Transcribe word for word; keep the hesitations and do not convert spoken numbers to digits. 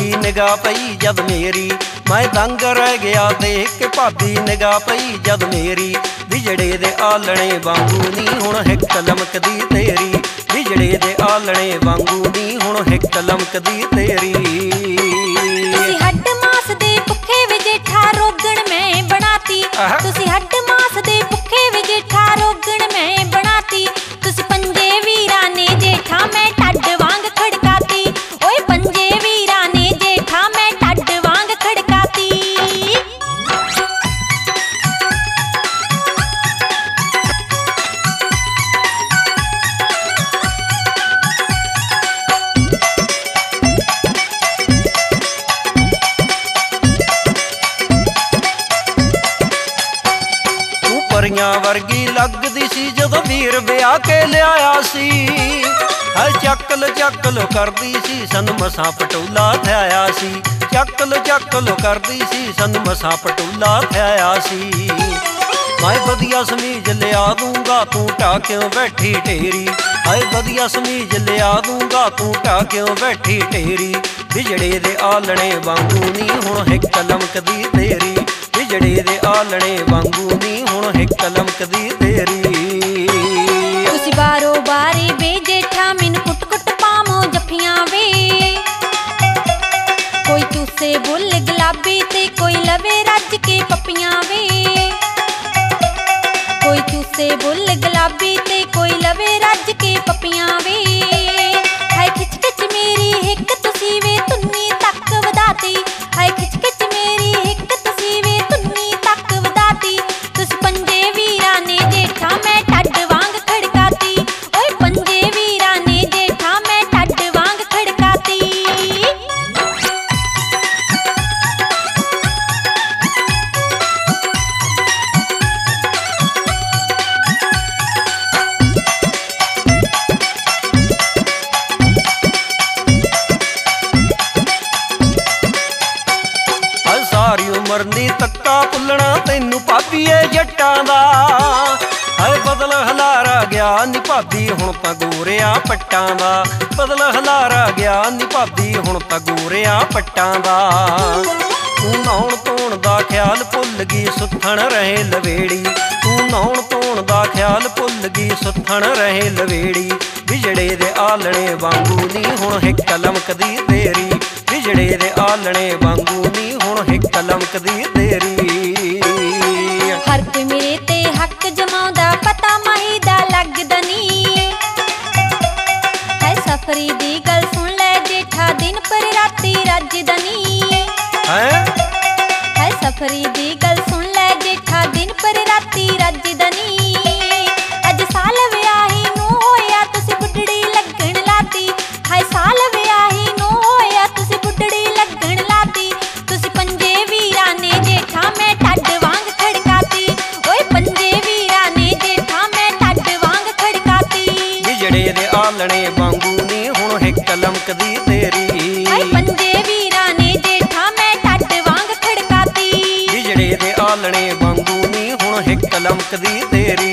भाभी निगाह पई जद मेरी, मैं दंग रह गया देख के भाभी निगाह पई जद मेरी। बिजड़े दे आलणे वांगू नी हुण हिक लमकदी तेरी, बिजड़े दे आलणे वांगू नी हुण हिक लमकदी तेरी। तुसी हड्ड मास दे भुखे वे जेठा रोगण मैं बनाती, तुसी हड्ड मास दे भुखे वे जेठा रोगण मैं बनाती। तुसी पंजे वीरा ने जेठा मैं टड वांग खड़काती, ओए पंजे वीरा ने जेठा मैं टड वांग खड़काती। परियां वर्गी लगदी सी जदों वीर विआह के लिआया सी, है चकल चकल करदी सी सन मसां पटोला थाया सी, चकल चकल करदी सी सन मसां पटोला थाया सी। मैं वधिया समीज लिया दूंगा तू टा क्यों बैठी ढेरी, है वधिया समीज लिया दूंगा तू टा क्यों बैठी ढेरी। बिजड़े दे आलणे वांगू नी हुण हिक लमकदी तेरी, बिजड़े दे आलणे वांगू नी हुण हिक लमकदी तेरी। तुसी बारो बारी वे जेठा मैनू कुट कुट पावो जफियां वे, कोई चूसे बुल गुलाबी ते कोई लवे रज के पपियां वे, कोई चूसे बुल गुलाबी ते कोई लवे रज के पपियां वे। हाय खिच खिच मेरी हिक तुसी वे तुन्नी तक वधाती, हाय खिच खिच मेरी हिक तुसी वे तुन्नी तक वधाती। तुस पंजे वीरा ने जेठा मैं टड वांग खड़काती, ओए पंजे वीरा ने जेठा मैं टड वांग खड़काती। सारी उमर नी तक्का भुलना तैनू भाभीए जट्टां दा, है बदल हलारा गया नी भाभी हुण तां गोरियां पट्टां दा, बदल हलारा गया नी भाभी हुण तां गोरियां पट्टां दा। तू नहाउण धोण दा ख्याल भुल गई सुथण रहे लवेड़ी, तू नहाउण धोण दा ख्याल भुल गई सुथण रहे लवेड़ी। बिजड़े दे आलणे वांगू नी हुण हिक लमकदी तेरी, बिजड़े दे आलणे वांगू नी हुण हिक लमकदी तेरी। हर कोई मेरे ते हक जमाउंदा पता माही दा लगदा नी, है सफरी दी गल सुन ले जेठा दिन पर राती रजदा नी, है सफरी दी गल सुन ले जेठा दिन पर राती रजदा नी। अज साल विआही नू होया तुसी बुढ़ड़ी लगण लाती, हाय साल विआही नू होया तुसी बुढ़ड़ी लगण लाती। तुसी पंजे वीरा ने जेठा मैं टड वांग खड़काती, ओए पंजे वीरा ने जेठा मैं टड वांग खड़काती। बिजड़े दे आलणे वांगू नी हुण हिक लमकदी तेरी, हाय पंजे वीरा ने जेठा मैं टड वांग खड़काती। बिजड़े दे आलणे वांगू नी हुण हिक लमकदी तेरी।